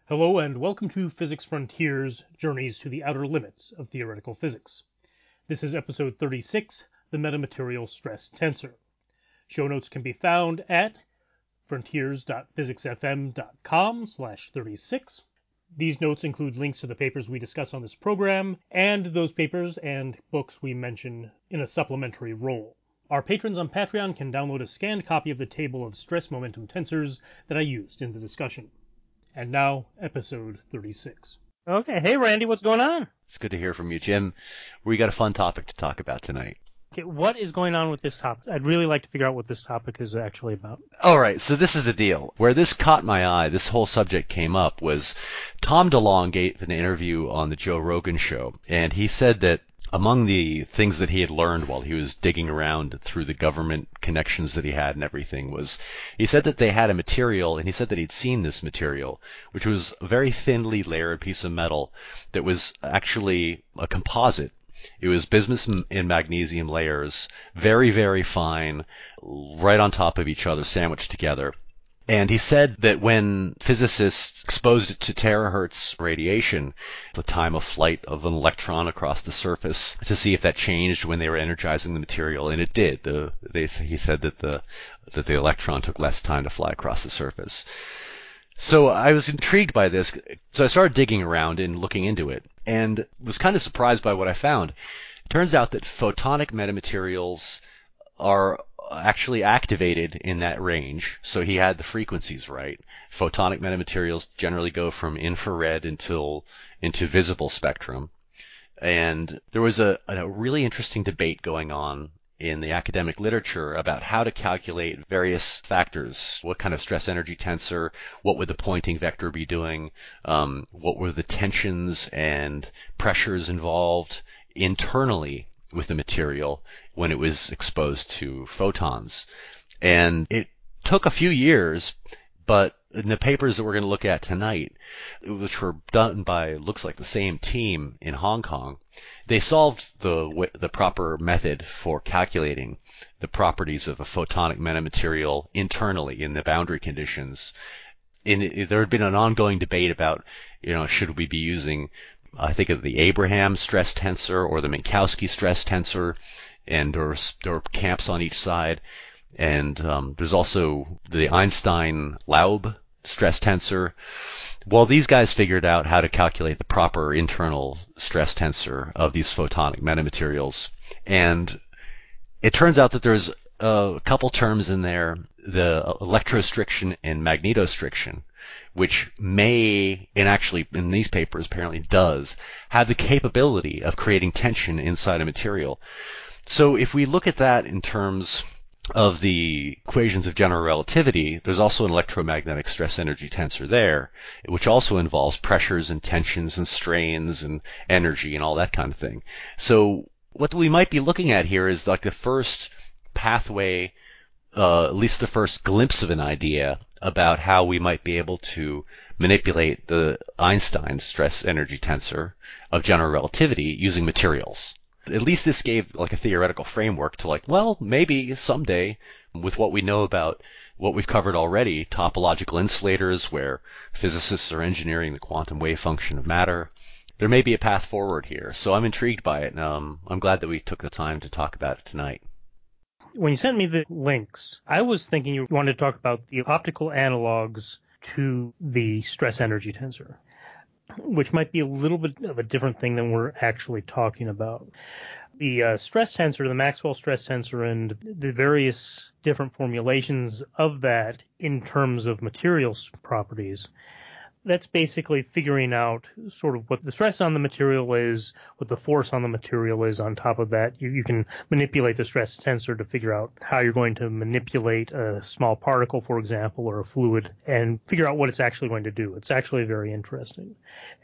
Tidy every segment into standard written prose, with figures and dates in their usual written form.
Hello and welcome to Physics Frontiers, Journeys to the Outer Limits of Theoretical Physics. This is episode 36, the Metamaterial Stress Tensor. Show notes can be found at frontiers.physicsfm.com/36. These notes include links to the papers we discuss on this program, and those papers and books we mention in a supplementary role. Our patrons on Patreon can download a scanned copy of the table of stress momentum tensors that I used in the discussion. And now, episode 36. Okay. Hey, Randy, what's going on? It's good to hear from you, Jim. We got a fun topic to talk about tonight. Okay, what is going on with this topic? I'd really like to figure out what this topic is actually about. All right, so this is the deal. Where this caught my eye, this whole subject came up, was Tom DeLonge gave an interview on the Joe Rogan show, and he said that among the things that he had learned while he was digging around through the government connections that he had and everything was, he said that they had a material, and he said that he'd seen this material, which was a very thinly layered piece of metal that was actually a composite. It was bismuth and magnesium layers, very, very fine, right on top of each other, sandwiched together. And he said that when physicists exposed it to terahertz radiation, the time of flight of an electron across the surface, to see if that changed when they were energizing the material, and it did. He said that the electron took less time to fly across the surface. So I was intrigued by this, so I started digging around and looking into it, and was kind of surprised by what I found. It turns out that photonic metamaterials are actually activated in that range, so he had the frequencies right. Photonic metamaterials generally go from infrared into visible spectrum. And there was a really interesting debate going on in the academic literature about how to calculate various factors. What kind of stress energy tensor? What would the Poynting vector be doing? What were the tensions and pressures involved internally with the material when it was exposed to photons? And it took a few years, but in the papers that we're going to look at tonight, which were done by, looks like the same team in Hong Kong, they solved the proper method for calculating the properties of a photonic metamaterial internally in the boundary conditions. There had been an ongoing debate about, should we be using, I think, of the Abraham stress tensor or the Minkowski stress tensor, and there are camps on each side. And there's also the Einstein-Laub stress tensor. Well, these guys figured out how to calculate the proper internal stress tensor of these photonic metamaterials. And it turns out that there's a couple terms in there, the electrostriction and magnetostriction, which may, and actually in these papers apparently does, have the capability of creating tension inside a material. So if we look at that in terms of the equations of general relativity, there's also an electromagnetic stress energy tensor there, which also involves pressures and tensions and strains and energy and all that kind of thing. So what we might be looking at here is like the first pathway, at least the first glimpse of an idea about how we might be able to manipulate the Einstein stress energy tensor of general relativity using materials. At least this gave like a theoretical framework to maybe someday, with what we know about what we've covered already, topological insulators where physicists are engineering the quantum wave function of matter, there may be a path forward here. So I'm intrigued by it, and I'm glad that we took the time to talk about it tonight. When you sent me the links, I was thinking you wanted to talk about the optical analogs to the stress energy tensor, which might be a little bit of a different thing than we're actually talking about. The stress tensor, the Maxwell stress tensor, and the various different formulations of that in terms of materials properties, that's basically figuring out sort of what the stress on the material is, what the force on the material is on top of that. You can manipulate the stress tensor to figure out how you're going to manipulate a small particle, for example, or a fluid, and figure out what it's actually going to do. It's actually very interesting.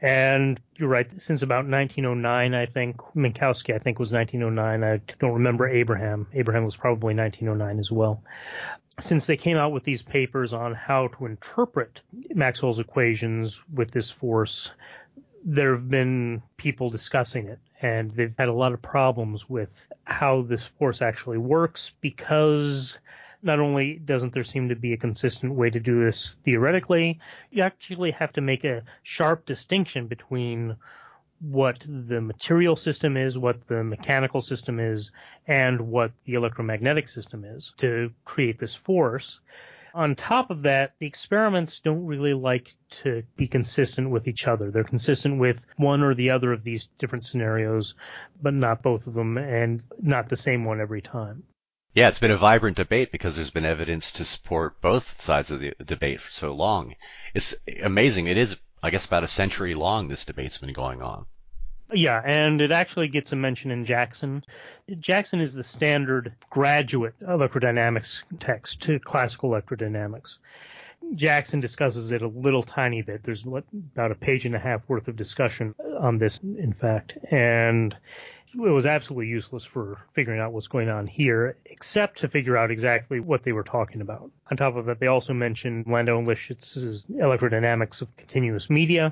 And you're right, since about 1909, I think, Minkowski, I think, was 1909. I don't remember Abraham. Abraham was probably 1909 as well. Since they came out with these papers on how to interpret Maxwell's equations with this force, there have been people discussing it, and they've had a lot of problems with how this force actually works because Not only doesn't there seem to be a consistent way to do this theoretically, you actually have to make a sharp distinction between what the material system is, what the mechanical system is, and what the electromagnetic system is to create this force. On top of that, the experiments don't really like to be consistent with each other. They're consistent with one or the other of these different scenarios, but not both of them, and not the same one every time. Yeah, it's been a vibrant debate because there's been evidence to support both sides of the debate for so long. It's amazing. It is, I guess, about a century long this debate's been going on. Yeah, and it actually gets a mention in Jackson. Jackson is the standard graduate electrodynamics text to classical electrodynamics. Jackson discusses it a little tiny bit. There's about a page and a half worth of discussion on this, in fact, and it was absolutely useless for figuring out what's going on here, except to figure out exactly what they were talking about. On top of that, they also mentioned Landau and Lifshitz's electrodynamics of continuous media.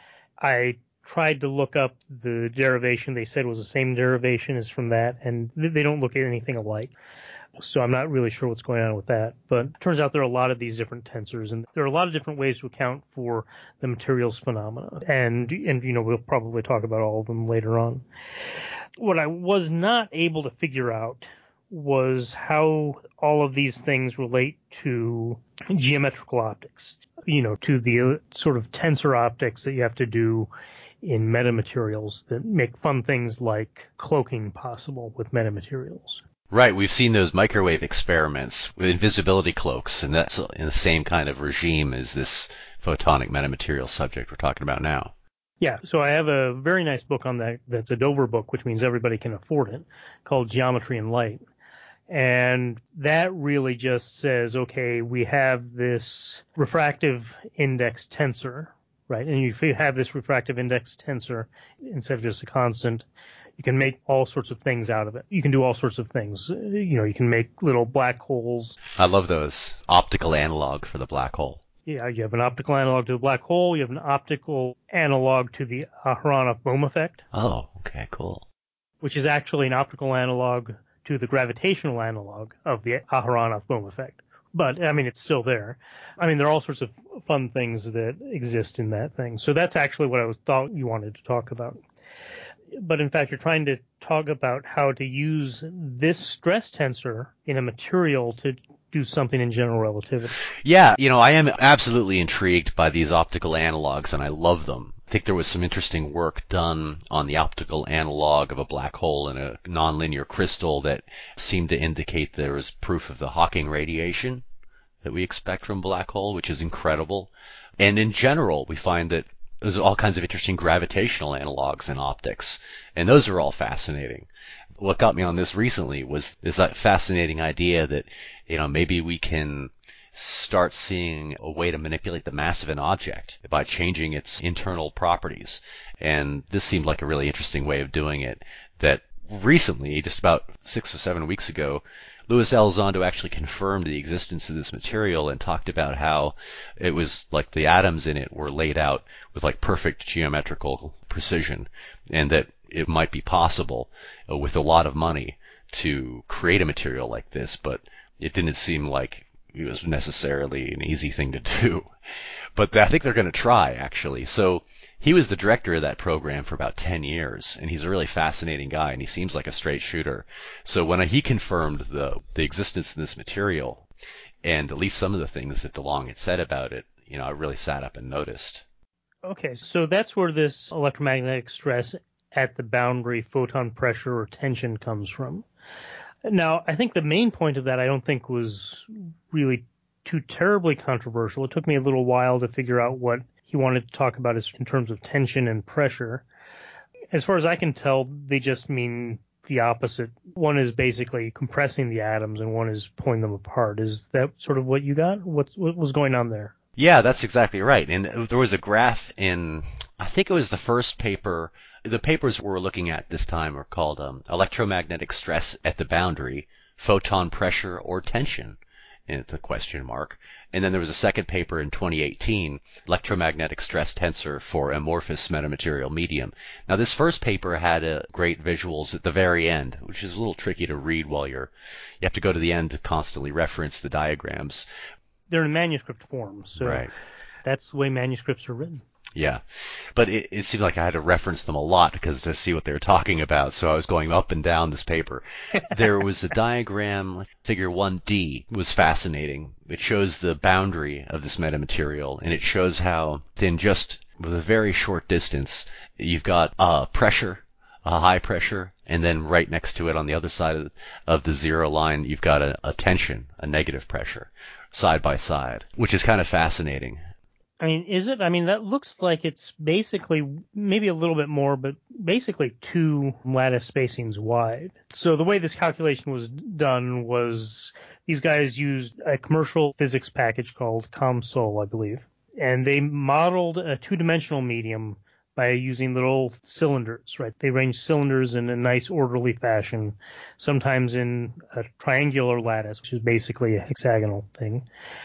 I tried to look up the derivation. They said was the same derivation as from that, and they don't look at anything alike. So I'm not really sure what's going on with that. But it turns out there are a lot of these different tensors, and there are a lot of different ways to account for the materials phenomena. And we'll probably talk about all of them later on. What I was not able to figure out was how all of these things relate to geometrical optics, to the sort of tensor optics that you have to do in metamaterials that make fun things like cloaking possible with metamaterials. Right, we've seen those microwave experiments with invisibility cloaks, and that's in the same kind of regime as this photonic metamaterial subject we're talking about now. Yeah, so I have a very nice book on that that's a Dover book, which means everybody can afford it, called Geometry and Light. And that really just says, okay, we have this refractive index tensor, right? And if you have this refractive index tensor, instead of just a constant, you can make all sorts of things out of it. You can do all sorts of things. You can make little black holes. I love those. Optical analog for the black hole. Yeah, you have an optical analog to the black hole. You have an optical analog to the Aharonov-Bohm effect. Oh, okay, cool. Which is actually an optical analog to the gravitational analog of the Aharonov-Bohm effect. But, it's still there. There are all sorts of fun things that exist in that thing. So that's actually what I thought you wanted to talk about. But in fact, you're trying to talk about how to use this stress tensor in a material to do something in general relativity. Yeah, I am absolutely intrigued by these optical analogs, and I love them. I think there was some interesting work done on the optical analog of a black hole in a nonlinear crystal that seemed to indicate there was proof of the Hawking radiation that we expect from a black hole, which is incredible. And in general, we find that there's all kinds of interesting gravitational analogs in optics, and those are all fascinating. What got me on this recently was this fascinating idea that, maybe we can start seeing a way to manipulate the mass of an object by changing its internal properties. And this seemed like a really interesting way of doing it that recently, just about 6 or 7 weeks ago, Luis Elizondo actually confirmed the existence of this material and talked about how it was like the atoms in it were laid out with like perfect geometrical precision, and that it might be possible with a lot of money to create a material like this, but it didn't seem like it was necessarily an easy thing to do. But I think they're going to try, actually. So he was the director of that program for about 10 years, and he's a really fascinating guy, and he seems like a straight shooter. So when he confirmed the existence of this material, and at least some of the things that DeLong had said about it, I really sat up and noticed. Okay, so that's where this electromagnetic stress at the boundary photon pressure or tension comes from. Now, I think the main point of that I don't think was really too terribly controversial. It took me a little while to figure out what he wanted to talk about in terms of tension and pressure. As far as I can tell, they just mean the opposite. One is basically compressing the atoms and one is pulling them apart. Is that sort of what you got? What was going on there? Yeah, that's exactly right. And there was a graph in, I think it was the first paper. The papers we're looking at this time are called Electromagnetic Stress at the Boundary, Photon Pressure or Tension. It's a question mark. And then there was a second paper in 2018, Electromagnetic Stress Tensor for Amorphous Metamaterial Medium. Now, this first paper had great visuals at the very end, which is a little tricky to read while you have to go to the end to constantly reference the diagrams. They're in manuscript form, so right. That's the way manuscripts are written. Yeah, but it seemed like I had to reference them a lot because to see what they were talking about, so I was going up and down this paper. There was a diagram, figure 1D, was fascinating. It shows the boundary of this metamaterial, and it shows how within just with a very short distance, you've got pressure, a high pressure, and then right next to it on the other side of the zero line, you've got a tension, a negative pressure, side by side, which is kind of fascinating. I mean, is it? I mean, that looks like it's basically maybe a little bit more, but basically 2 lattice spacings wide. So the way this calculation was done was these guys used a commercial physics package called COMSOL, I believe, and they modeled a 2-dimensional medium by using little cylinders, right? They arranged cylinders in a nice orderly fashion, sometimes in a triangular lattice, which is basically a hexagonal thing.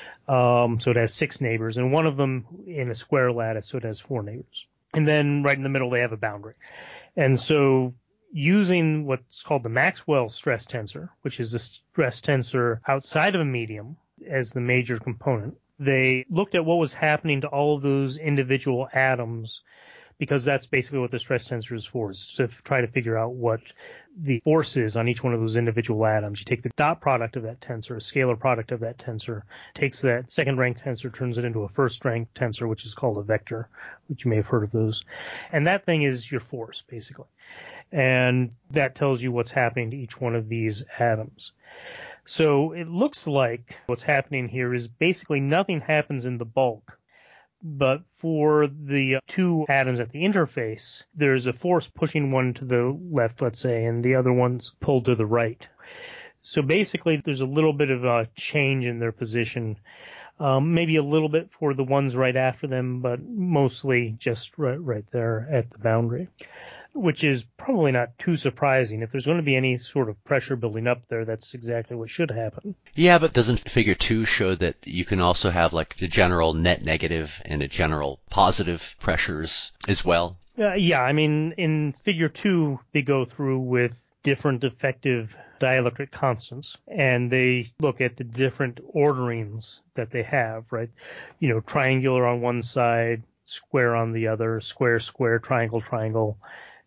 So it has 6 neighbors, and one of them in a square lattice, so it has 4 neighbors. And then right in the middle, they have a boundary. And so using what's called the Maxwell stress tensor, which is the stress tensor outside of a medium as the major component, they looked at what was happening to all of those individual atoms, because that's basically what the stress tensor is for, is to try to figure out what the force is on each one of those individual atoms. You take the dot product of that tensor, a scalar product of that tensor, takes that second-rank tensor, turns it into a first-rank tensor, which is called a vector, which you may have heard of those. And that thing is your force, basically. And that tells you what's happening to each one of these atoms. So it looks like what's happening here is basically nothing happens in the bulk. But for the 2 atoms at the interface, there's a force pushing one to the left, let's say, and the other one's pulled to the right. So basically, there's a little bit of a change in their position, maybe a little bit for the ones right after them, but mostly just right there at the boundary, which is probably not too surprising. If there's going to be any sort of pressure building up there, that's exactly what should happen. Yeah, but doesn't figure 2 show that you can also have like the general net negative and a general positive pressures as well? Yeah, I mean, in figure 2, they go through with different effective dielectric constants, and they look at the different orderings that they have, right? You know, triangular on one side, square on the other, square, square, triangle, triangle,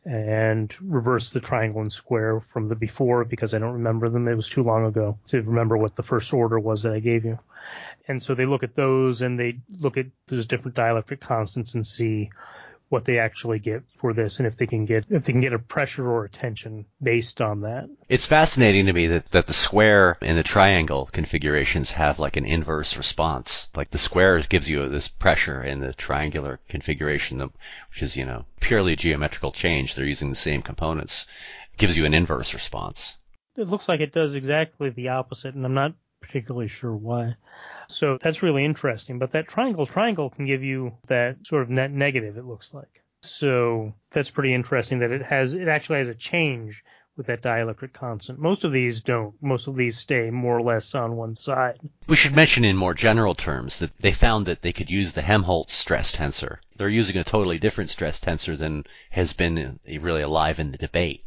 and reverse the triangle and square from the before because I don't remember them. It was too long ago to remember what the first order was that I gave you. And so they look at those and they look at those different dielectric constants and see what they actually get for this and if they can get a pressure or a tension based on that. It's fascinating to me that the square and the triangle configurations have like an inverse response. Like the square gives you this pressure and the triangular configuration, which is, purely geometrical change. They're using the same components. Gives you an inverse response. It looks like it does exactly the opposite, and I'm not particularly sure why. So that's really interesting. But that triangle can give you that sort of net negative, it looks like. So that's pretty interesting that it actually has a change with that dielectric constant. Most of these don't. Most of these stay more or less on one side. We should mention in more general terms that they found that they could use the Helmholtz stress tensor. They're using a totally different stress tensor than has been really alive in the debate.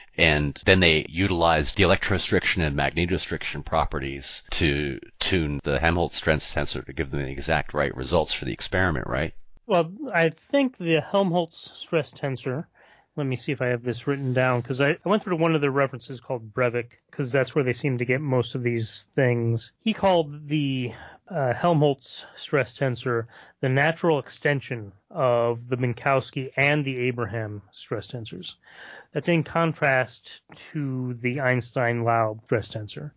And then they utilized the electrorestriction and magnetorestriction properties to tune the Helmholtz stress tensor to give them the exact right results for the experiment, right? Well, I think the Helmholtz stress tensor, let me see if I have this written down, because I went through one of their references called Breivik, because that's where they seem to get most of these things. He called the Helmholtz stress tensor the natural extension of the Minkowski and the Abraham stress tensors. That's in contrast to the Einstein-Laub stress tensor.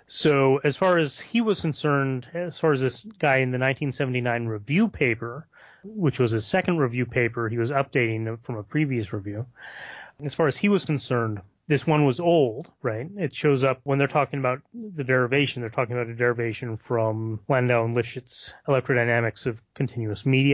So as far as he was concerned, as far as this guy in the 1979 review paper, which was his second review paper, he was updating from a previous review. As far as he was concerned, this one was old, right? It shows up when they're talking about the derivation. They're talking about a derivation from Landau and Lifshitz Electrodynamics of Continuous Media.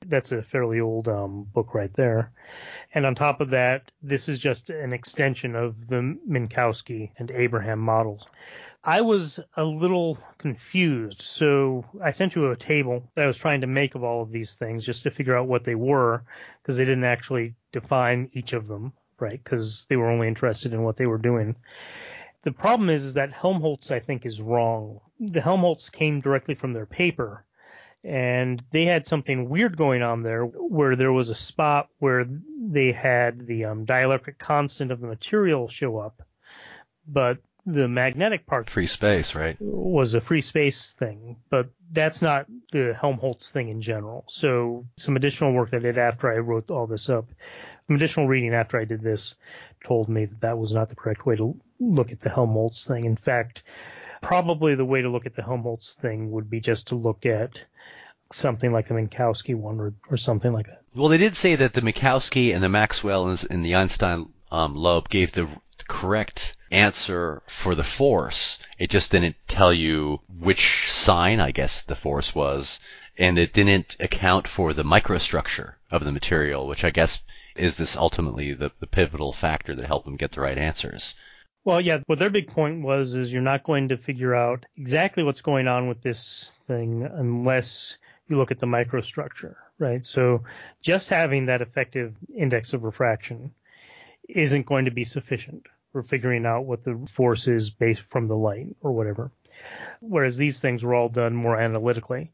That's a fairly old book right there. And on top of that, this is just an extension of the Minkowski and Abraham models. I was a little confused, so I sent you a table that I was trying to make of all of these things just to figure out what they were, because they didn't actually define each of them, right, because they were only interested in what they were doing. The problem is that Helmholtz, I think, is wrong. The Helmholtz came directly from their paper, and they had something weird going on there where there was a spot where they had the dielectric constant of the material show up, but the magnetic part free space, right, was a free space thing, but that's not the Helmholtz thing in general. So some additional work that I did after I wrote all this up, some additional reading after I did this, told me that that was not the correct way to look at the Helmholtz thing. In fact, probably the way to look at the Helmholtz thing would be just to look at something like the Minkowski one or something like that. Well, they did say that the Minkowski and the Maxwell and the Einstein lobe gave the correct answer for the force. It just didn't tell you which sign, I guess, the force was, and it didn't account for the microstructure of the material, which I guess is this ultimately the pivotal factor that helped them get the right answers. Well, yeah, what their big point is you're not going to figure out exactly what's going on with this thing unless you look at the microstructure, right? So just having that effective index of refraction isn't going to be sufficient for figuring out what the force is based from the light or whatever, whereas these things were all done more analytically.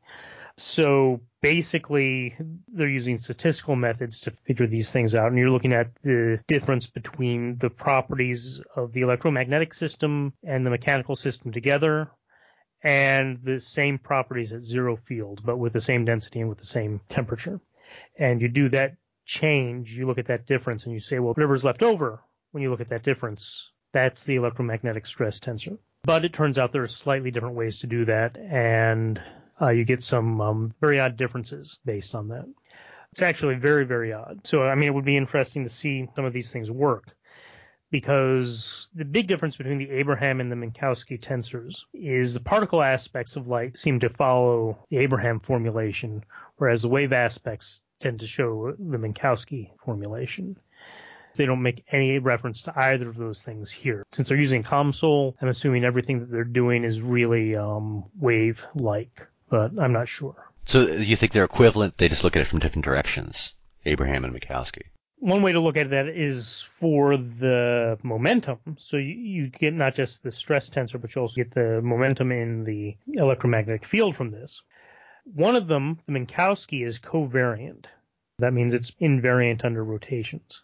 So basically, they're using statistical methods to figure these things out, and you're looking at the difference between the properties of the electromagnetic system and the mechanical system together, and the same properties at zero field, but with the same density and with the same temperature. And you do that change, you look at that difference, and you say, well, whatever's left over when you look at that difference, that's the electromagnetic stress tensor. But it turns out there are slightly different ways to do that, and you get some very odd differences based on that. It's actually very, very odd. So, I mean, it would be interesting to see some of these things work, because the big difference between the Abraham and the Minkowski tensors is the particle aspects of light seem to follow the Abraham formulation, whereas the wave aspects tend to show the Minkowski formulation. They don't make any reference to either of those things here. Since they're using COMSOL, I'm assuming everything that they're doing is really wave-like, but I'm not sure. So you think they're equivalent? They just look at it from different directions, Abraham and Minkowski. One way to look at that is for the momentum. So you get not just the stress tensor, but you also get the momentum in the electromagnetic field from this. One of them, the Minkowski, is covariant. That means it's invariant under rotations.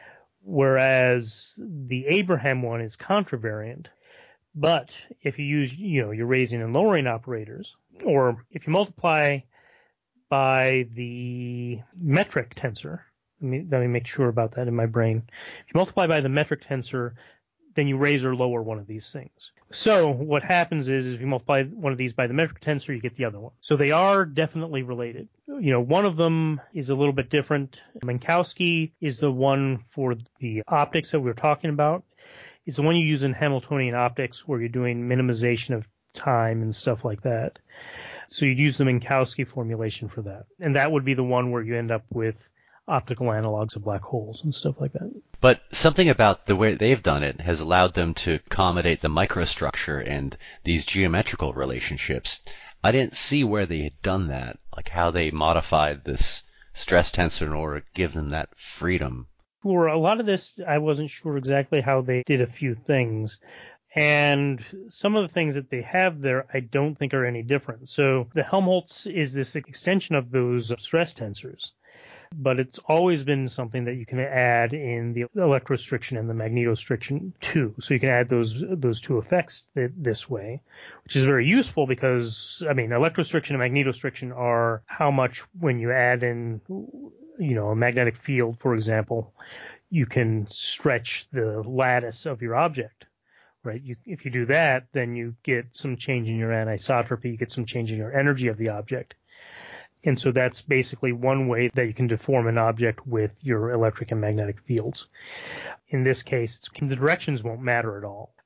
Whereas the Abraham one is contravariant. But if you use, your raising and lowering operators, or if you multiply by the metric tensor, let me make sure about that in my brain. If you multiply by the metric tensor, then you raise or lower one of these things. So what happens is if you multiply one of these by the metric tensor, you get the other one. So they are definitely related. One of them is a little bit different. Minkowski is the one for the optics that we were talking about. It's the one you use in Hamiltonian optics where you're doing minimization of time and stuff like that. So you'd use the Minkowski formulation for that. And that would be the one where you end up with optical analogs of black holes and stuff like that. But something about the way they've done it has allowed them to accommodate the microstructure and these geometrical relationships. I didn't see where they had done that, like how they modified this stress tensor in order to give them that freedom. For a lot of this, I wasn't sure exactly how they did a few things. And some of the things that they have there, I don't think are any different. So the Helmholtz is this extension of those stress tensors. But it's always been something that you can add in the electrostriction and the magnetostriction too. So you can add those two effects this way, which is very useful because, electrostriction and magnetostriction are how much when you add in, a magnetic field, for example, you can stretch the lattice of your object, right? If you do that, then you get some change in your anisotropy, you get some change in your energy of the object. And so that's basically one way that you can deform an object with your electric and magnetic fields. In this case, the directions won't matter at all.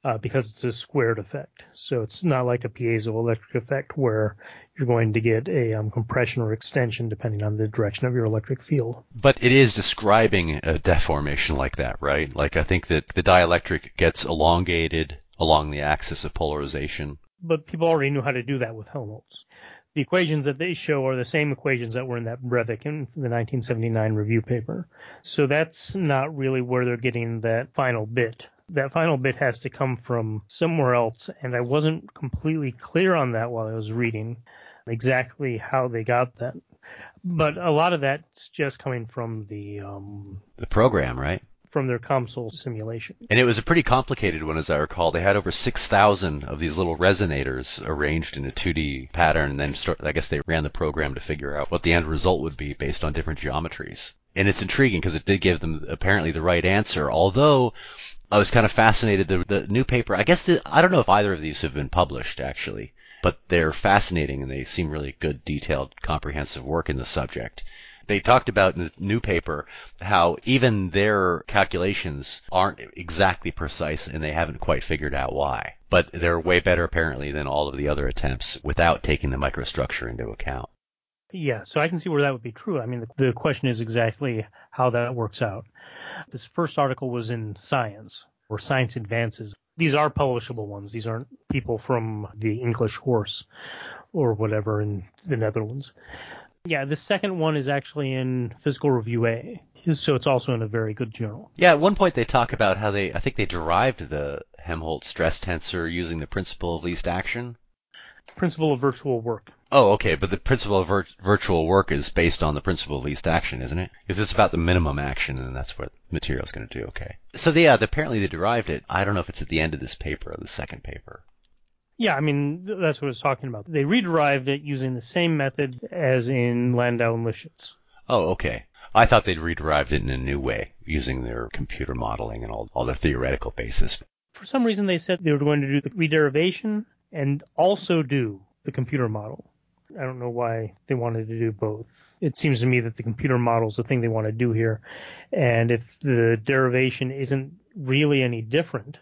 because it's a squared effect. So it's not like a piezoelectric effect where you're going to get a compression or extension depending on the direction of your electric field. But it is describing a deformation like that, right? Like I think that the dielectric gets elongated along the axis of polarization. But people already knew how to do that with Helmholtz. The equations that they show are the same equations that were in that Brevik in the 1979 review paper. So that's not really where they're getting that final bit. That final bit has to come from somewhere else, and I wasn't completely clear on that while I was reading exactly how they got that. But a lot of that's just coming from the program, right? From their COMSOL simulation. And it was a pretty complicated one, as I recall. They had over 6,000 of these little resonators arranged in a 2D pattern, and then I guess they ran the program to figure out what the end result would be based on different geometries. And it's intriguing because it did give them apparently the right answer, although I was kind of fascinated. The new paper, I guess I don't know if either of these have been published, actually, but they're fascinating and they seem really good, detailed, comprehensive work in the subject. They talked about in the new paper how even their calculations aren't exactly precise and they haven't quite figured out why. But they're way better apparently than all of the other attempts without taking the microstructure into account. Yeah, so I can see where that would be true. I mean, the question is exactly how that works out. This first article was in Science, or Science Advances. These are publishable ones. These aren't people from the English Horse or whatever in the Netherlands. Yeah, the second one is actually in Physical Review A, so it's also in a very good journal. Yeah, at one point they talk about how I think they derived the Helmholtz stress tensor using the principle of least action. Principle of virtual work. Oh, okay, but the principle of virtual work is based on the principle of least action, isn't it? Because it's about the minimum action, and that's what the material is going to do, okay. So, apparently they derived it. I don't know if it's at the end of this paper or the second paper. Yeah, I mean, that's what I was talking about. They re-derived it using the same method as in Landau and Lifshitz. Oh, okay. I thought they'd re-derived it in a new way, using their computer modeling and all their theoretical basis. For some reason, they said they were going to do the re-derivation and also do the computer model. I don't know why they wanted to do both. It seems to me that the computer model is the thing they want to do here. And if the derivation isn't really any different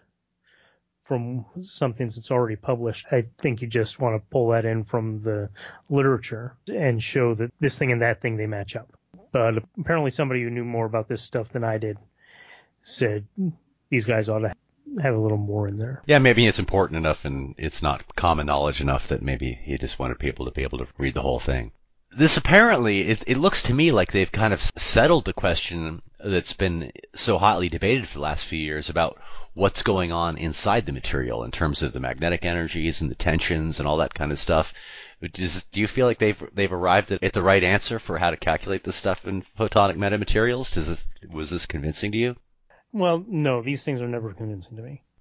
from something that's already published, I think you just want to pull that in from the literature and show that this thing and that thing, they match up. But apparently somebody who knew more about this stuff than I did said these guys ought to have a little more in there. Yeah, maybe it's important enough and it's not common knowledge enough that maybe he just wanted people to be able to read the whole thing. This apparently, it looks to me like they've kind of settled the question that's been so hotly debated for the last few years about what's going on inside the material in terms of the magnetic energies and the tensions and all that kind of stuff. Do you feel like they've arrived at the right answer for how to calculate this stuff in photonic metamaterials? Was this convincing to you? Well, no, these things are never convincing to me.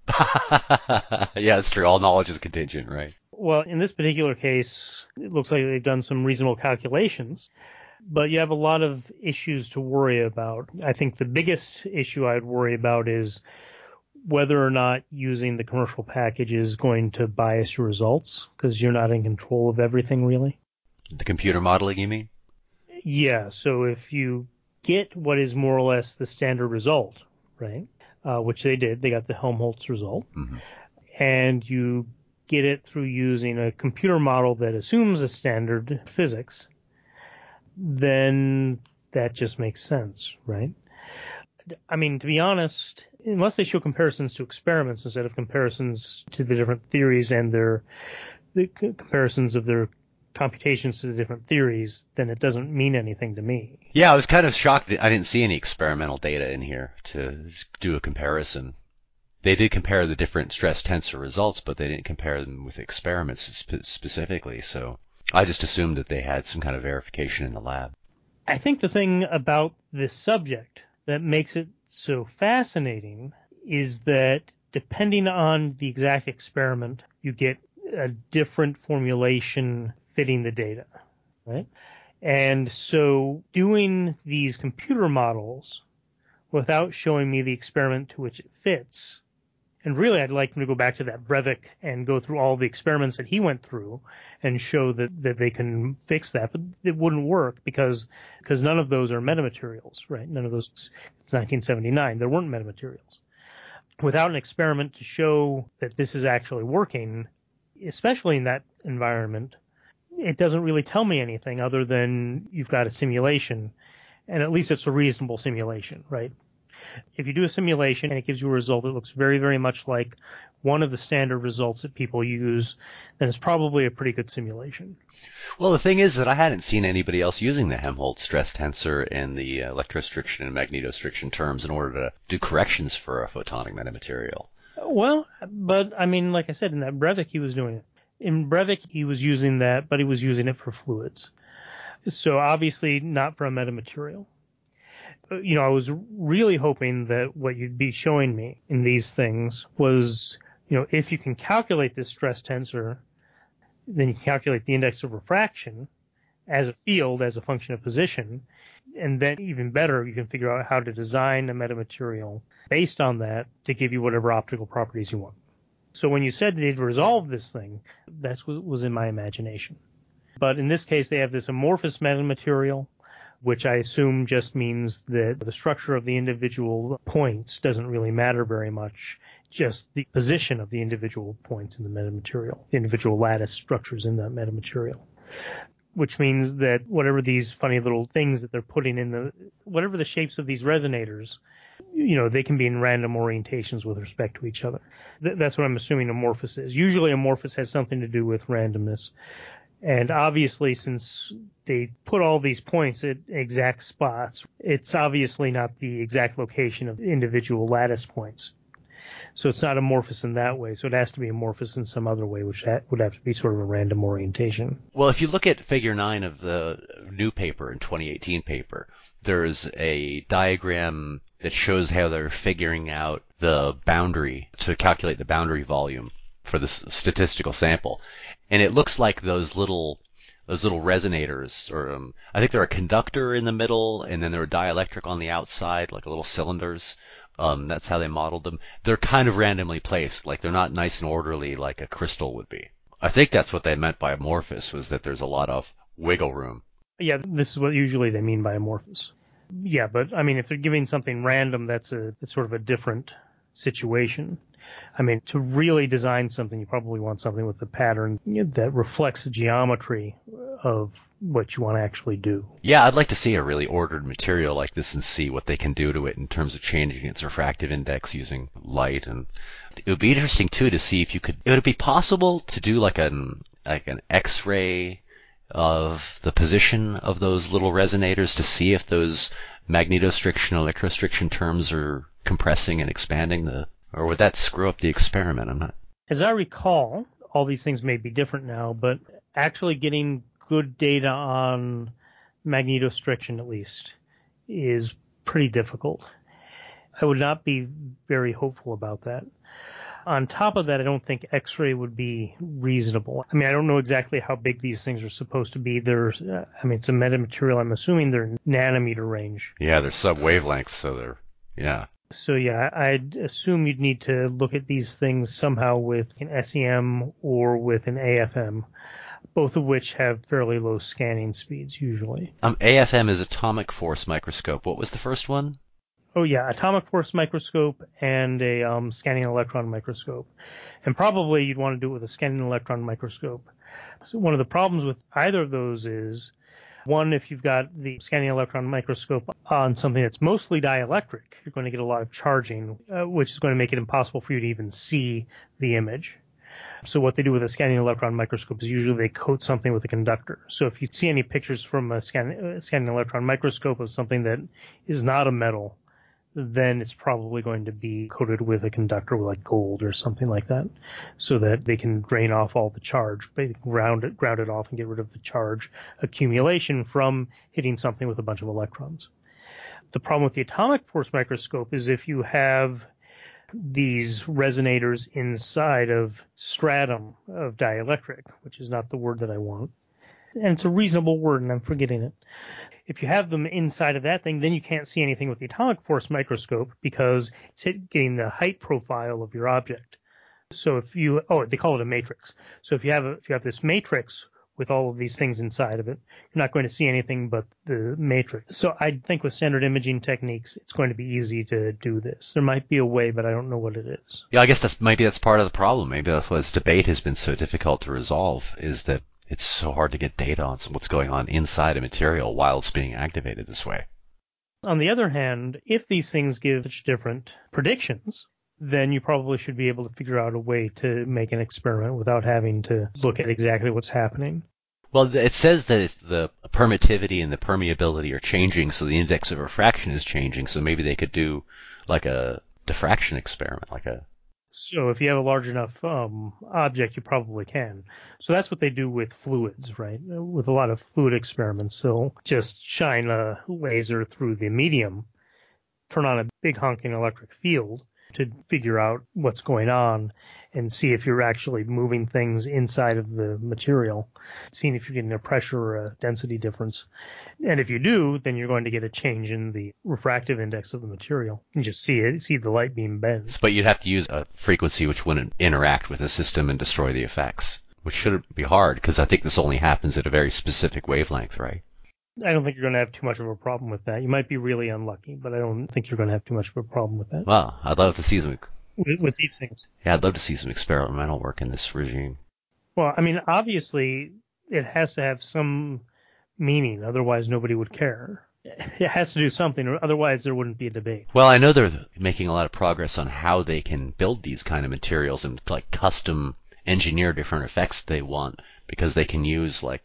Yeah, it's true. All knowledge is contingent, right? Well, in this particular case, it looks like they've done some reasonable calculations, but you have a lot of issues to worry about. I think the biggest issue I'd worry about is whether or not using the commercial package is going to bias your results, because you're not in control of everything, really. The computer modeling, you mean? Yeah, so if you get what is more or less the standard result, right, which they did, they got the Helmholtz result, and you get it through using a computer model that assumes a standard physics, then that just makes sense, right? I mean, to be honest, unless they show comparisons to experiments instead of comparisons to the different theories and the comparisons of their computations to the different theories, then it doesn't mean anything to me. Yeah, I was kind of shocked that I didn't see any experimental data in here to do a comparison. They did compare the different stress tensor results, but they didn't compare them with experiments specifically, so I just assumed that they had some kind of verification in the lab. I think the thing about this subject that makes it so fascinating is that depending on the exact experiment, you get a different formulation fitting the data, right? And so doing these computer models without showing me the experiment to which it fits, and really I'd like them to go back to that Brevik and go through all the experiments that he went through and show that they can fix that, but it wouldn't work because none of those are metamaterials, right? None of those, it's 1979, there weren't metamaterials. without an experiment to show that this is actually working, especially in that environment, it doesn't really tell me anything other than you've got a simulation, and at least it's a reasonable simulation, right? If you do a simulation and it gives you a result that looks very, very much like one of the standard results that people use, then it's probably a pretty good simulation. Well, the thing is that I hadn't seen anybody else using the Helmholtz stress tensor in the electrostriction and magnetostriction terms in order to do corrections for a photonic metamaterial. Well, but I mean, like I said, in that Breivik, he was doing it. In Breivik, he was using that, but he was using it for fluids. So obviously not for a metamaterial. You know, I was really hoping that what you'd be showing me in these things was, you know, if you can calculate this stress tensor, then you can calculate the index of refraction as a field, as a function of position, and then even better, you can figure out how to design a metamaterial based on that to give you whatever optical properties you want. So when you said they'd resolve this thing, that's what was in my imagination. But in this case, they have this amorphous metamaterial, which I assume just means that the structure of the individual points doesn't really matter very much, just the position of the individual points in the metamaterial, the individual lattice structures in that metamaterial. Which means that whatever these funny little things that they're putting in whatever the shapes of these resonators, you know, they can be in random orientations with respect to each other. That's what I'm assuming amorphous is. Usually amorphous has something to do with randomness. And obviously, since they put all these points at exact spots, it's obviously not the exact location of individual lattice points. So it's not amorphous in that way. So it has to be amorphous in some other way, which would have to be sort of a random orientation. Well, if you look at Figure 9 of the new paper, in 2018 paper, there's a diagram that shows how they're figuring out the boundary to calculate the boundary volume for the statistical sample. And it looks like those little resonators, or I think they're a conductor in the middle, and then they're a dielectric on the outside, like little cylinders. That's how they modeled them. They're kind of randomly placed, like they're not nice and orderly like a crystal would be. I think that's what they meant by amorphous, was that there's a lot of wiggle room. Yeah, this is what usually they mean by amorphous. Yeah, but I mean, if they're giving something random, it's sort of a different situation. I mean, to really design something, you probably want something with a pattern that reflects the geometry of what you want to actually do. Yeah, I'd like to see a really ordered material like this and see what they can do to it in terms of changing its refractive index using light. And it would be interesting, too, to see if would it be possible to do like an X-ray of the position of those little resonators to see if those magnetostriction, electrostriction terms are compressing and expanding or would that screw up the experiment? I'm not. As I recall, all these things may be different now, but actually getting good data on magnetostriction, at least, is pretty difficult. I would not be very hopeful about that. On top of that, I don't think X-ray would be reasonable. I mean, I don't know exactly how big these things are supposed to be. It's a metamaterial. I'm assuming they're nanometer range. Yeah, they're sub-wavelengths, so yeah. So yeah, I'd assume you'd need to look at these things somehow with an SEM or with an AFM, both of which have fairly low scanning speeds usually. AFM is atomic force microscope. What was the first one? Oh yeah, atomic force microscope and a scanning electron microscope. And probably you'd want to do it with a scanning electron microscope. So one of the problems with either of those is, one, if you've got the scanning electron microscope on something that's mostly dielectric, you're going to get a lot of charging, which is going to make it impossible for you to even see the image. So what they do with a scanning electron microscope is usually they coat something with a conductor. So if you see any pictures from a scanning electron microscope of something that is not a metal, then it's probably going to be coated with a conductor like gold or something like that, so that they can drain off all the charge, ground it off and get rid of the charge accumulation from hitting something with a bunch of electrons. The problem with the atomic force microscope is if you have these resonators inside of stratum of dielectric, which is not the word that I want, and it's a reasonable word and I'm forgetting it. If you have them inside of that thing, then you can't see anything with the atomic force microscope because it's getting the height profile of your object. So if they call it a matrix. So if you have this matrix with all of these things inside of it. You're not going to see anything but the matrix. So I think with standard imaging techniques, it's going to be easy to do this. There might be a way, but I don't know what it is. Yeah, I guess maybe that's part of the problem. Maybe that's why this debate has been so difficult to resolve, is that it's so hard to get data on what's going on inside a material while it's being activated this way. On the other hand, if these things give such different predictions, then you probably should be able to figure out a way to make an experiment without having to look at exactly what's happening. Well, it says that if the permittivity and the permeability are changing, so the index of refraction is changing, so maybe they could do like a diffraction experiment, So if you have a large enough object, you probably can. So that's what they do with fluids, right? With a lot of fluid experiments, they'll just shine a laser through the medium, turn on a big honking electric field to figure out what's going on and see if you're actually moving things inside of the material, seeing if you're getting a pressure or a density difference. And if you do, then you're going to get a change in the refractive index of the material. You can just see the light beam bend. But you'd have to use a frequency which wouldn't interact with the system and destroy the effects, which shouldn't be hard, because I think this only happens at a very specific wavelength, right? I don't think you're going to have too much of a problem with that. You might be really unlucky, but I don't think you're going to have too much of a problem with that. Well, I'd love to see some... With these things. Yeah, I'd love to see some experimental work in this regime. Well, I mean, obviously, it has to have some meaning, otherwise nobody would care. It has to do something, or otherwise there wouldn't be a debate. Well, I know they're making a lot of progress on how they can build these kind of materials and like custom engineer different effects they want, because they can use like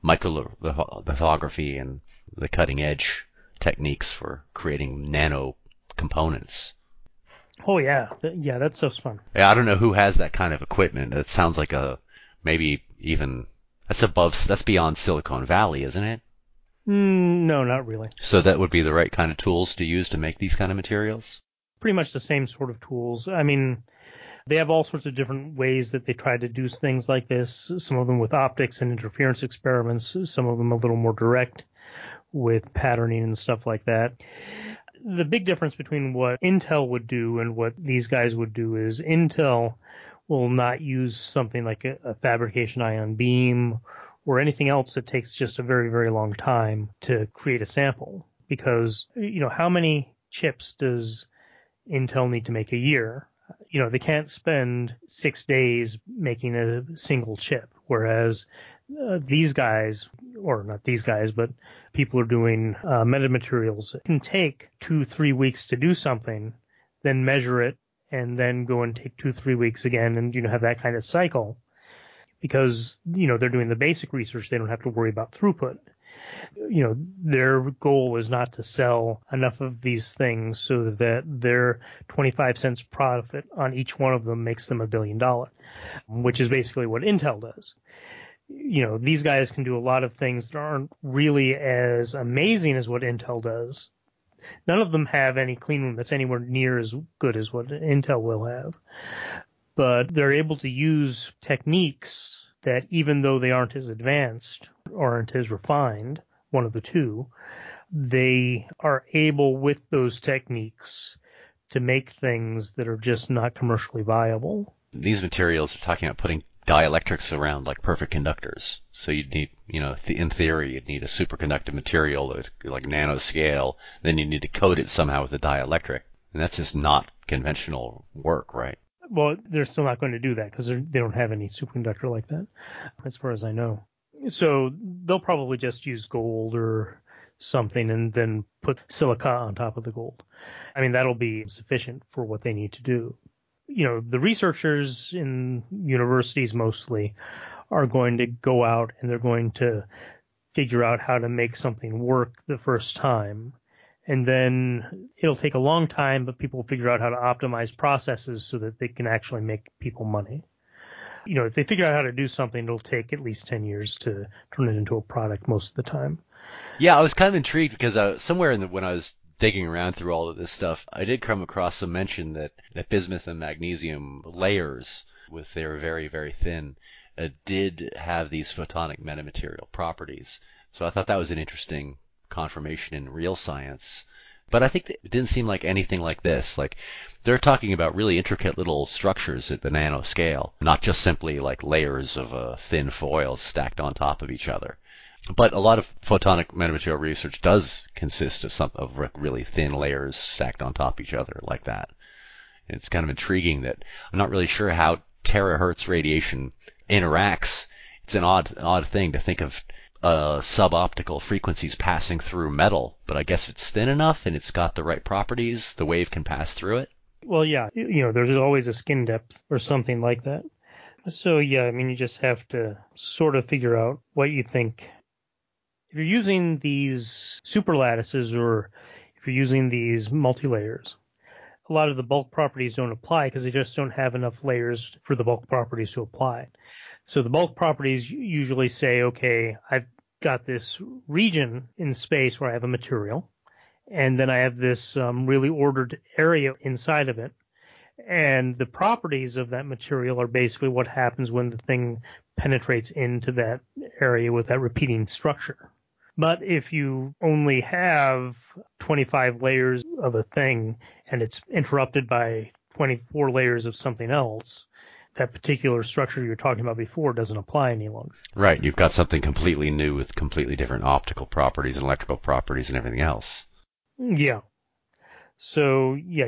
microlithography and the cutting edge techniques for creating nano components. Oh yeah, that stuff's fun. Yeah, I don't know who has that kind of equipment. It sounds like maybe even that's beyond Silicon Valley, isn't it? No, not really. So that would be the right kind of tools to use to make these kind of materials? Pretty much the same sort of tools. I mean, they have all sorts of different ways that they try to do things like this. Some of them with optics and interference experiments, some of them a little more direct with patterning and stuff like that. The big difference between what Intel would do and what these guys would do is Intel will not use something like a fabrication ion beam or anything else that takes just a very, very long time to create a sample. Because, how many chips does Intel need to make a year? They can't spend 6 days making a single chip, whereas these guys, or not these guys, but people are doing metamaterials, it can take 2-3 weeks to do something, then measure it, and then go and take 2-3 weeks again, and have that kind of cycle. Because they're doing the basic research, they don't have to worry about throughput. Their goal is not to sell enough of these things so that their 25 cents profit on each one of them makes them $1 billion, which is basically what Intel does. These guys can do a lot of things that aren't really as amazing as what Intel does. None of them have any clean room that's anywhere near as good as what Intel will have. But they're able to use techniques that, even though they aren't as advanced or aren't as refined, one of the two, they are able with those techniques to make things that are just not commercially viable. These materials are talking about putting dielectrics around like perfect conductors. So you'd need, in theory, you'd need a superconductive material at like nanoscale. Then you need to coat it somehow with a dielectric. And that's just not conventional work, right? Well, they're still not going to do that because they don't have any superconductor like that, as far as I know. So they'll probably just use gold or something and then put silica on top of the gold. I mean, that'll be sufficient for what they need to do. The researchers in universities mostly are going to go out and they're going to figure out how to make something work the first time. And then it'll take a long time, but people will figure out how to optimize processes so that they can actually make people money. If they figure out how to do something, it'll take at least 10 years to turn it into a product most of the time. Yeah, I was kind of intrigued because somewhere when I was digging around through all of this stuff, I did come across some mention that bismuth and magnesium layers, with they were very, very thin, did have these photonic metamaterial properties. So I thought that was an interesting confirmation in real science But I think it didn't seem like anything like this. Like, they're talking about really intricate little structures at the nano scale, not just simply like layers of thin foil stacked on top of each other. But a lot of photonic metamaterial research does consist of really thin layers stacked on top of each other like that. And it's kind of intriguing that I'm not really sure how terahertz radiation interacts. It's an odd thing to think of suboptical frequencies passing through metal, but I guess if it's thin enough and it's got the right properties, the wave can pass through it. Well, yeah, there's always a skin depth or something like that. So, yeah, I mean, you just have to sort of figure out what you think. If you're using these superlattices or if you're using these multi-layers, a lot of the bulk properties don't apply because they just don't have enough layers for the bulk properties to apply. So the bulk properties usually say, okay, I've got this region in space where I have a material, and then I have this really ordered area inside of it. And the properties of that material are basically what happens when the thing penetrates into that area with that repeating structure. But if you only have 25 layers of a thing and it's interrupted by 24 layers of something else, that particular structure you were talking about before doesn't apply any longer. Right. You've got something completely new with completely different optical properties and electrical properties and everything else. Yeah. So, yeah,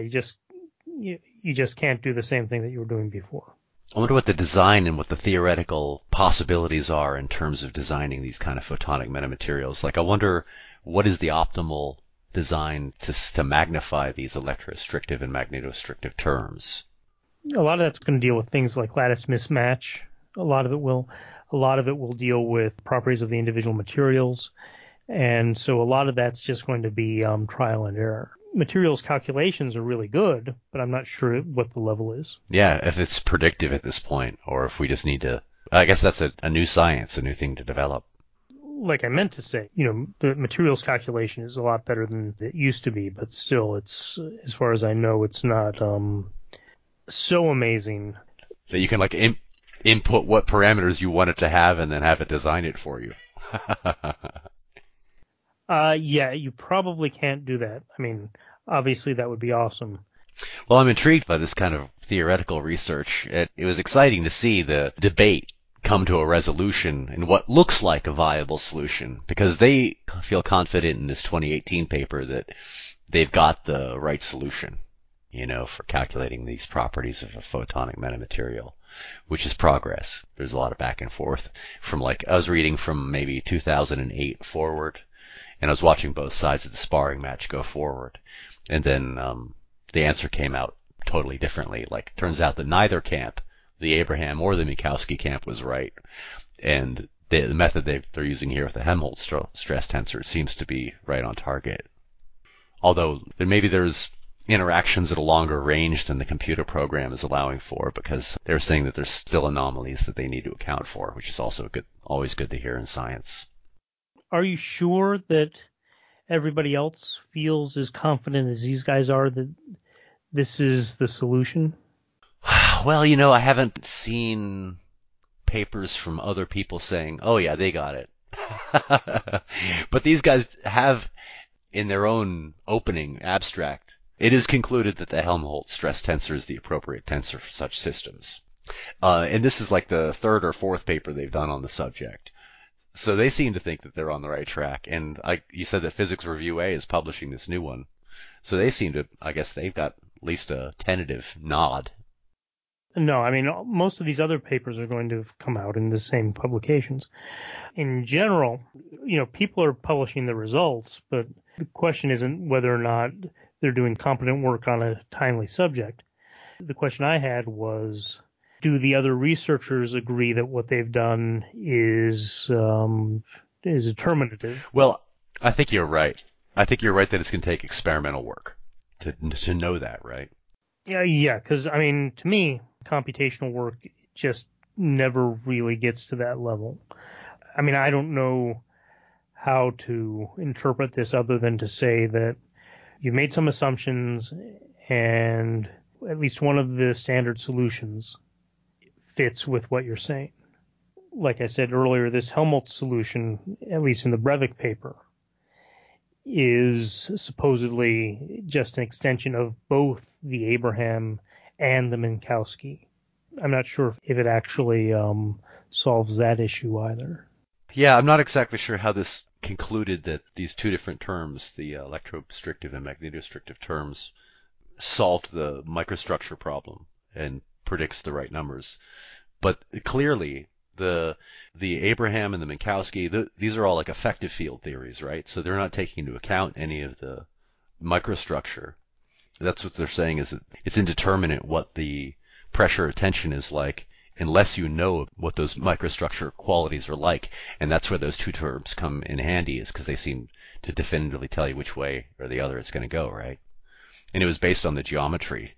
you just can't do the same thing that you were doing before. I wonder what the design and what the theoretical possibilities are in terms of designing these kind of photonic metamaterials. Like, I wonder what is the optimal design to magnify these electrorestrictive and magnetorestrictive terms. A lot of that's going to deal with things like lattice mismatch. A lot of it will deal with properties of the individual materials. And so a lot of that's just going to be trial and error. Materials calculations are really good, but I'm not sure what the level is. Yeah, if it's predictive at this point, or if we just need to, I guess that's a new science, a new thing to develop. Like I meant to say, the materials calculation is a lot better than it used to be, but still, it's, as far as I know, it's not so amazing. That you can like input what parameters you want it to have and then have it design it for you. Yeah, you probably can't do that. I mean, obviously that would be awesome. Well, I'm intrigued by this kind of theoretical research. It was exciting to see the debate come to a resolution in what looks like a viable solution, because they feel confident in this 2018 paper that they've got the right solution, for calculating these properties of a photonic metamaterial, which is progress. There's a lot of back and forth from I was reading from maybe 2008 forward. And I was watching both sides of the sparring match go forward. And then the answer came out totally differently. Like, turns out that neither camp, the Abraham or the Minkowski camp, was right. And the method they're using here with the Helmholtz stress tensor seems to be right on target. Although maybe there's interactions at a longer range than the computer program is allowing for, because they're saying that there's still anomalies that they need to account for, which is also always good to hear in science. Are you sure that everybody else feels as confident as these guys are that this is the solution? Well, I haven't seen papers from other people saying, oh yeah, they got it. But these guys have, in their own opening abstract, it is concluded that the Helmholtz stress tensor is the appropriate tensor for such systems. And this is like the third or fourth paper they've done on the subject. So they seem to think that they're on the right track. And you said that Physics Review A is publishing this new one. So they seem to, I guess they've got at least a tentative nod. No, I mean, most of these other papers are going to come out in the same publications. In general, people are publishing the results, but the question isn't whether or not they're doing competent work on a timely subject. The question I had was, do the other researchers agree that what they've done is determinative? Well, I think you're right. I think you're right that it's going to take experimental work to know that, right? Yeah, because, I mean, to me, computational work just never really gets to that level. I mean, I don't know how to interpret this other than to say that you made some assumptions and at least one of the standard solutions fits with what you're saying. Like I said earlier, this Helmholtz solution, at least in the Breivik paper, is supposedly just an extension of both the Abraham and the Minkowski. I'm not sure if it actually solves that issue either. Yeah, I'm not exactly sure how this concluded that these two different terms, the electrorestrictive and magnetorestrictive terms, solved the microstructure problem and predicts the right numbers. But clearly, the Abraham and the Minkowski, these are all like effective field theories, right? So they're not taking into account any of the microstructure. That's what they're saying, is that it's indeterminate what the pressure or tension is like unless you know what those microstructure qualities are like. And that's where those two terms come in handy, is because they seem to definitively tell you which way or the other it's going to go, right? And it was based on the geometry.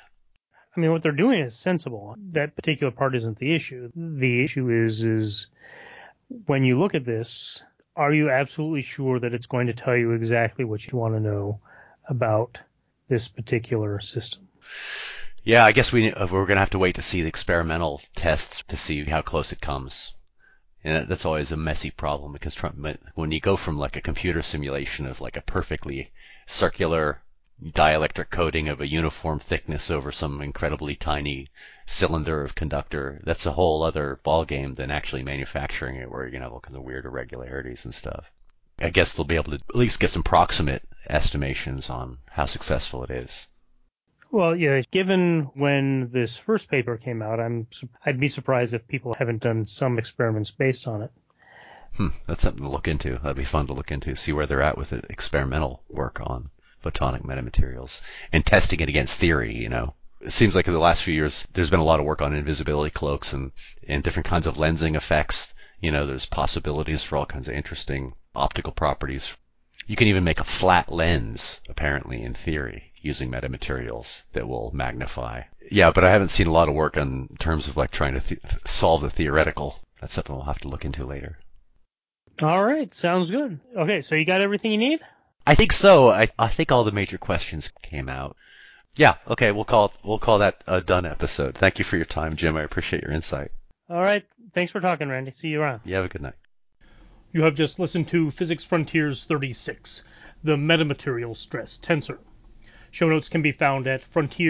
I mean, what they're doing is sensible. That particular part isn't the issue. The issue is when you look at this, are you absolutely sure that it's going to tell you exactly what you want to know about this particular system? Yeah, I guess we're going to have to wait to see the experimental tests to see how close it comes. And that's always a messy problem, because when you go from like a computer simulation of like a perfectly circular dielectric coating of a uniform thickness over some incredibly tiny cylinder of conductor, that's a whole other ballgame than actually manufacturing it, where you're going to have all kinds of weird irregularities and stuff. I guess they'll be able to at least get some proximate estimations on how successful it is. Well, yeah, given when this first paper came out, I'd be surprised if people haven't done some experiments based on it. That's something to look into. That'd be fun to look into, see where they're at with the experimental work on photonic metamaterials and testing it against theory, you know. It seems like in the last few years, there's been a lot of work on invisibility cloaks and different kinds of lensing effects. You know, there's possibilities for all kinds of interesting optical properties. You can even make a flat lens, apparently, in theory, using metamaterials that will magnify. Yeah, but I haven't seen a lot of work in terms of like trying to solve the theoretical. That's something we'll have to look into later. All right, sounds good. Okay, so you got everything you need? I think so. I think all the major questions came out. Yeah, okay, we'll call that a done episode. Thank you for your time, Jim. I appreciate your insight. All right, thanks for talking, Randy. See you around. You have a good night. You have just listened to Physics Frontiers 36, the metamaterial stress tensor. Show notes can be found at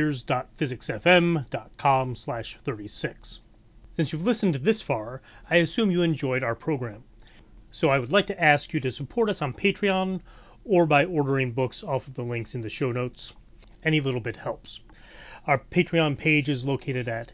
frontiers.physicsfm.com/36. Since you've listened this far, I assume you enjoyed our program. So I would like to ask you to support us on Patreon or by ordering books off of the links in the show notes. Any little bit helps. Our Patreon page is located at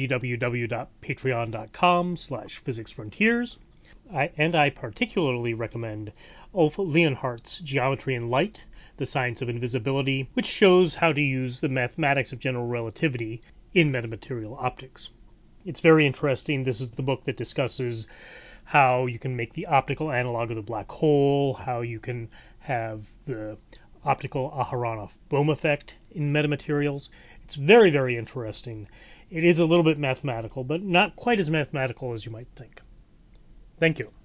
www.patreon.com/physicsfrontiers. I particularly recommend Ulf Leonhardt's Geometry in Light, The Science of Invisibility, which shows how to use the mathematics of general relativity in metamaterial optics. It's very interesting. This is the book that discusses how you can make the optical analog of the black hole, how you can have the optical Aharonov-Bohm effect in metamaterials. It's very, very interesting. It is a little bit mathematical, but not quite as mathematical as you might think. Thank you.